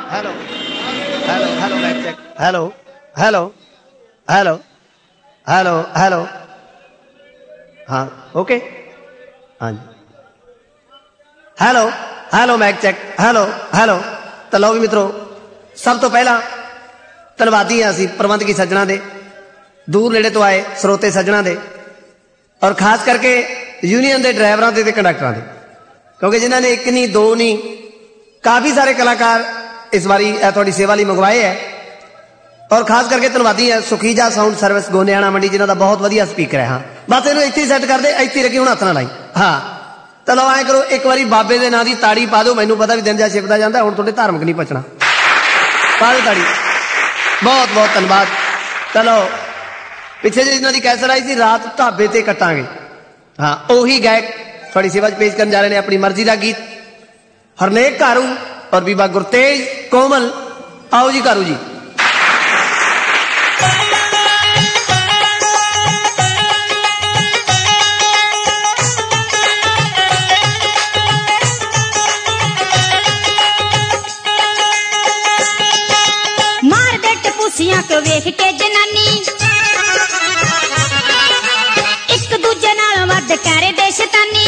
hello hello hello mike check hello hello hello hello hello हाँ okay हाँ जी hello hello mike check hello hello तो लो भी मित्रों सब तो पहला धन्नवादी हैं असीं प्रबंधकी सज्जणा दे दूर नेड़े तो आए स्रोते सज्जणा दे और खास करके यूनियन के ड्राइवरों के कंडक्टरों के क्योंकि जिन्होंने एक नहीं दो नहीं काफी सारे कलाकार इस बारी थोड़ी सेवा लिए मंगवाए है और खास करके धन्नवादी है सुखीजा साउंड सर्विस गोनियाना मंडी जिन्हों का बहुत वधिया स्पीकर है हाँ बस इन्हें इत्थे सैट कर दे इत्थे रखी हूँ हथ ना लाई हाँ चलो आए करो एक बार बाबे के नाम की ताड़ी पा दो मैनू पता भी दिन जा छिपता जाता हूँ थोड़े धार्मिक नहीं पचना पा दो ताड़ी बहुत बहुत धन्यवाद चलो पिछले जो इन्हों की कैसर आई थी रात ढाबे ते कटांगे हाँ उही गायक थोड़ी सेवा पेश करने जा रहे हैं अपनी मर्जी का गीत हरनेक कारू और बीबा गुरतेज कोमल आओ जी कारू जी मार दे टपूसियां को वेख के जनानी एक दूजे नाल वध करे दे शैतानी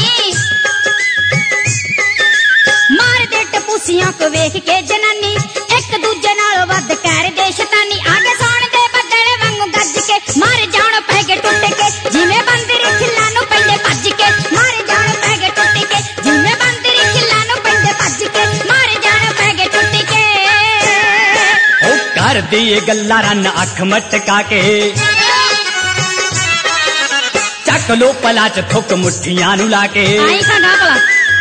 मार दे टपूसियां को वेख के जनानी एक दूजे नाल वध करे दे शैतानी आगे सोण दे बदले वांगू गज के मार जाण पै गए टुट के जिवें बंदरी खिल्ला नु पैंदे भज के मार जाण पै गए टुट के जिवें बंदरी खिल्ला नु पैंदे भज के मार जाण पै गए टुट के ओ कर दिए गल्ला रन अख मटका के चक लो पला च थुक मुठियां नु लाके आई खड़ा भला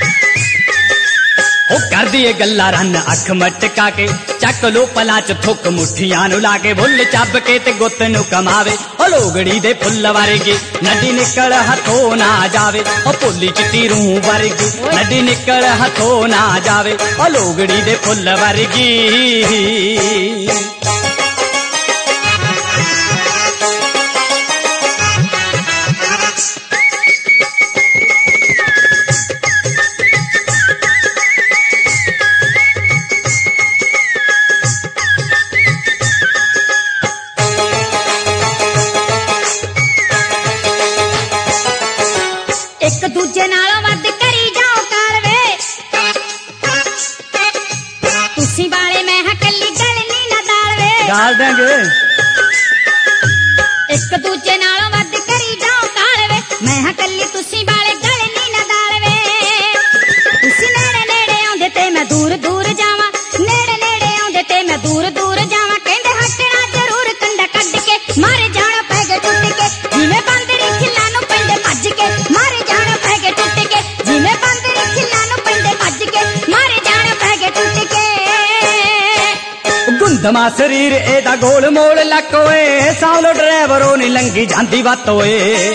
ओ कर दिए गल्ला रन अख मटका के चक लो पला च थुक मुठियां नु लाके भुल ਚੱਬ के ते गुत नु कमावे ओ लोगड़ी दे फुੱਲ वरगी नडी निकल हथों ना जावे ओ भुल्ली चिट्टी रूह वरगी नडी निकल हथों ना जावे ओ लोगड़ी दे फुੱਲ वरगी एक दूजे नालों वध करी जाओ कारवे तुसी वाले मैं हां कल्ली गल नी ना दालवे डाल देंगे एक दूजे नालों वध करी जाओ कारवे मैं हां कल्ली तुसी वाले गल नी ना दालवे तुसी नेड़े नेड़े आंदे ते मैं दूर दूर जावां नेड़े नेड़े आंदे ते मैं दूर दूर जावां कहंदे हटना जरूर कंडा कढ के मारे जाना पै गए टुट के जिवें बंदरी खिल्ला नु पैंदे भज के मारे जाना पै गए टुट के जिवें बंदरी खिल्ला नु पैंदे भज के मारे जाना पै गए टुट के गुंदमा शरीर एदा गोल मोल लकोए सावलो ड्राइवरों नी लंगी जांदी बात होए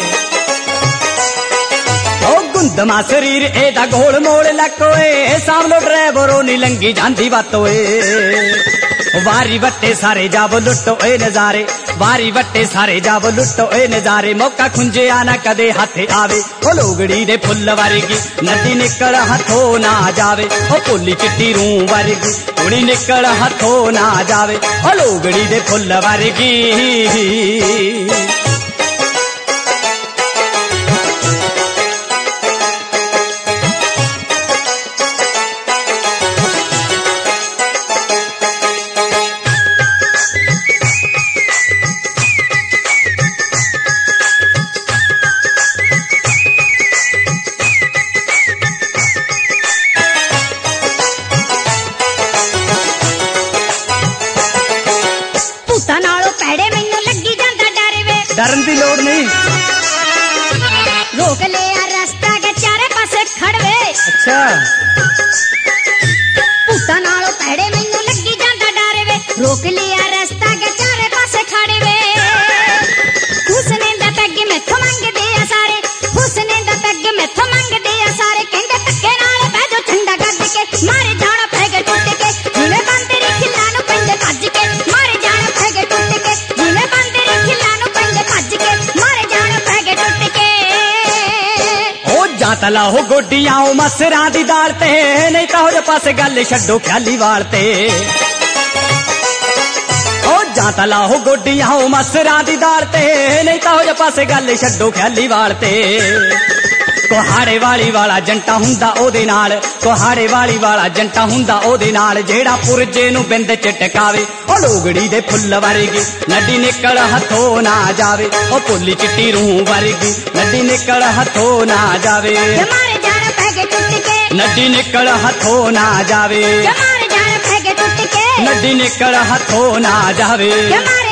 ओ गुंदमा शरीर एदा गोल मोल लकोए सावलो ड्राइवरों नी लंगी जांदी बात होए वारी वट्टे सारे जाब लुटो ए नजारे वारी वट्टे सारे जाब लुटो ए नजारे मौका खुंजे आना कदे हाथे आवे ओ लोगड़ी दे फुੱਲ वरगी नदी निकल हथों ना जावे ओ भुल्ली चिट्टी रूह वरगी कुड़ी निकल हथों ना जावे ओ लोगड़ी दे फुੱਲ वरगी भूतां नालों पैड़े मैनू लगी जांदा डर वे डरन दी लोड़ नहीं रोक ले आ रास्ता के चारे पासे खड़वे अच्छा भूतां नालों पैड़े मैनू लगी जांदा डर वे रोक ले आ रास्ता के चारे पासे खड़वे हुस्ने दा पैग मैथों मंगदे आ सारे हुस्ने दा पैग मैथों मंगदे आ सारे कहंदे धक्के नाल बह जो झंडा गड्ड के मारे जाना पै गए टुट के जिवें बंदरी खिल्ला नु पैंदे भज के मारे जाना पै गए टुट के जिवें बंदरी खिल्ला नु पैंदे भज के मारे जाना पै गए टुट के ओ जाता लाओ गोडियां मसरा दी दाल ते नहीं तो हो पासे गल छड्डो ख्याली वाल ते ਤਾਂ ਲਾਹੋ ਗੋਡੀਆਂ ਹੋ ਮਸਰਾਂ ਦੀ ਦਾਲ ਤੇ ਨਹੀਂ ਤਾਂ ਹੋ ਜਾ ਪਾਸੇ ਗੱਲ ਛੱਡੋ ਖਿਆਲੀ ਵਾਲ ਤੇ ਕੋਹਾੜੇ ਵਾਲੀ ਵਾਲਾ ਜੰਟਾ ਹੁੰਦਾ ਉਹਦੇ ਨਾਲ ਕੋਹਾੜੇ ਵਾਲੀ ਵਾਲਾ ਜੰਟਾ ਹੁੰਦਾ ਉਹਦੇ ਨਾਲ ਜਿਹੜਾ ਪੁਰਜੇ ਨੂੰ ਬਿੰਦ ਚ ਟਿਕਾਵੇ ਉਹ ਲੋਗੜੀ ਦੇ ਫੁੱਲ ਵਰਗੀ ਨੱਡੀ ਨਿਕਲ ਹੱਥੋਂ ਨਾ ਜਾਵੇ ਉਹ ਪੁੱਲੀ ਚਿੱਟੀ ਰੂਹ ਵਰਗੀ ਨੱਡੀ ਨਿਕਲ ਹੱਥੋਂ ਨਾ ਜਾਵੇ ਜਮਾਰੇ ਜਾਣ ਪੈ ਗਏ ਟੁੱਟ ਕੇ ਨੱਡੀ ਨਿਕਲ ਹੱਥੋਂ ਨਾ ਜਾਵੇ ਜਮਾਰੇ ਜਾਣ ਪੈ ਗਏ ਟੁੱਟ ਕੇ ਨੱਡੀ ਨਿਕਲ ਹੱਥੋਂ ਨਾ ਜਾਵੇ ਜਮਾਰੇ